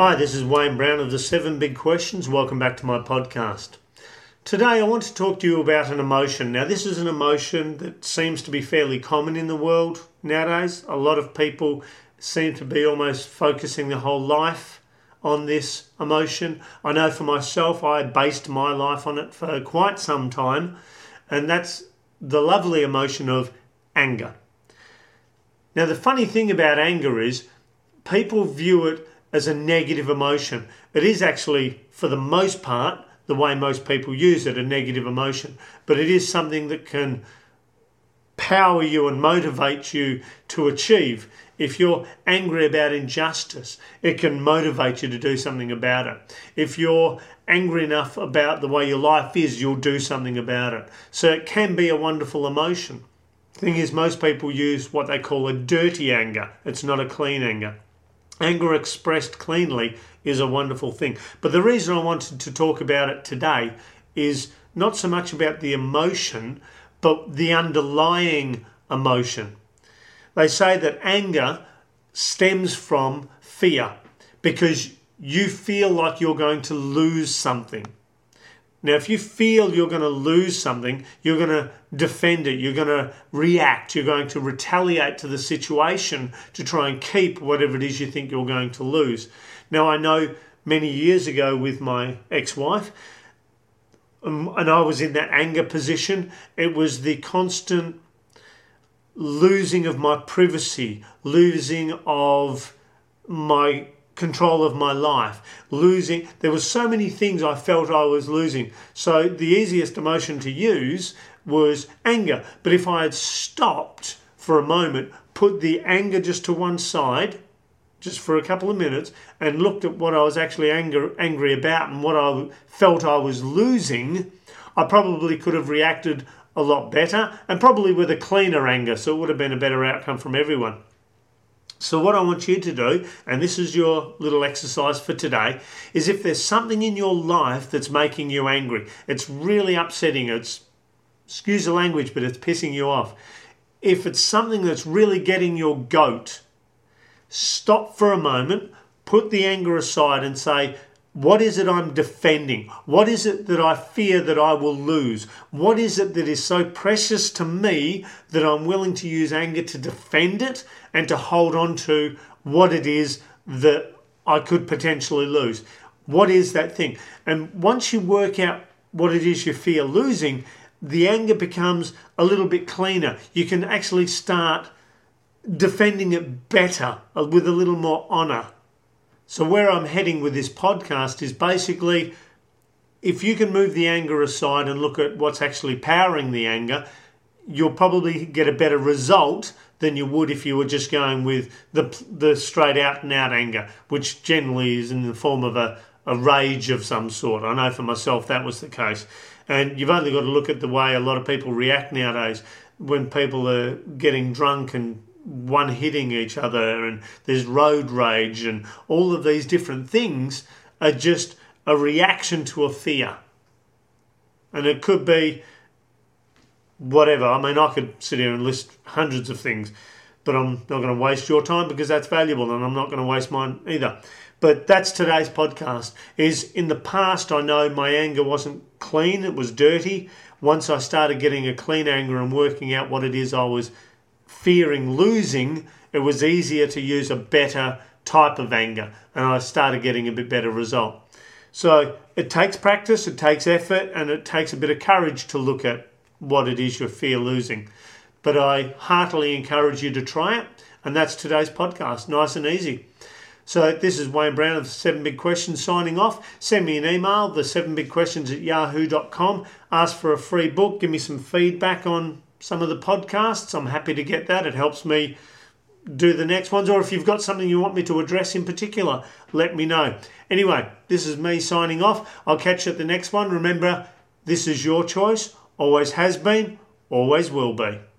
Hi, this is Wayne Brown of the 7 Big Questions. Welcome back to my podcast. Today I want to talk to you about an emotion. Now this is an emotion that seems to be fairly common in the world nowadays. A lot of people seem to be almost focusing their whole life on this emotion. I know for myself, I based my life on it for quite some time, and that's the lovely emotion of anger. Now the funny thing about anger is people view it as a negative emotion. It is actually, for the most part, the way most people use it, a negative emotion. But it is something that can power you and motivate you to achieve. If you're angry about injustice, it can motivate you to do something about it. If you're angry enough about the way your life is, you'll do something about it. So it can be a wonderful emotion. The thing is, most people use what they call a dirty anger. It's not a clean anger. Anger expressed cleanly is a wonderful thing. But the reason I wanted to talk about it today is not so much about the emotion, but the underlying emotion. They say that anger stems from fear because you feel like you're going to lose something. Now, if you feel you're going to lose something, you're going to defend it, you're going to react, you're going to retaliate to the situation to try and keep whatever it is you think you're going to lose. Now, I know many years ago with my ex-wife, and I was in that anger position, it was the constant losing of my privacy, losing of my control of my life, there were so many things I felt I was losing. So the easiest emotion to use was anger. But if I had stopped for a moment, put the anger just to one side, just for a couple of minutes, and looked at what I was actually angry about and what I felt I was losing, I probably could have reacted a lot better and probably with a cleaner anger, so it would have been a better outcome from everyone. So what I want you to do, and this is your little exercise for today, is if there's something in your life that's making you angry, it's really upsetting, excuse the language, but it's pissing you off. If it's something that's really getting your goat, stop for a moment, put the anger aside and say, what is it I'm defending? What is it that I fear that I will lose? What is it that is so precious to me that I'm willing to use anger to defend it and to hold on to what it is that I could potentially lose? What is that thing? And once you work out what it is you fear losing, the anger becomes a little bit cleaner. You can actually start defending it better with a little more honour. So where I'm heading with this podcast is basically, if you can move the anger aside and look at what's actually powering the anger, you'll probably get a better result than you would if you were just going with the straight out and out anger, which generally is in the form of a rage of some sort. I know for myself that was the case. And you've only got to look at the way a lot of people react nowadays when people are getting drunk and one hitting each other, and there's road rage, and all of these different things are just a reaction to a fear. And it could be whatever. I mean, I could sit here and list hundreds of things, but I'm not going to waste your time because that's valuable, and I'm not going to waste mine either. But that's today's podcast. Is in the past, I know my anger wasn't clean, it was dirty. Once I started getting a clean anger and working out what it is I was fearing losing, it was easier to use a better type of anger, and I started getting a bit better result. So it takes practice, it takes effort, and it takes a bit of courage to look at what it is you fear losing. But I heartily encourage you to try it, and that's today's podcast, nice and easy. So this is Wayne Brown of the 7 Big Questions signing off. Send me an email, the7bigquestions@yahoo.com. Ask for a free book, give me some feedback on some of the podcasts. I'm happy to get that. It helps me do the next ones. Or if you've got something you want me to address in particular, let me know. Anyway, this is me signing off. I'll catch you at the next one. Remember, this is your choice. Always has been, always will be.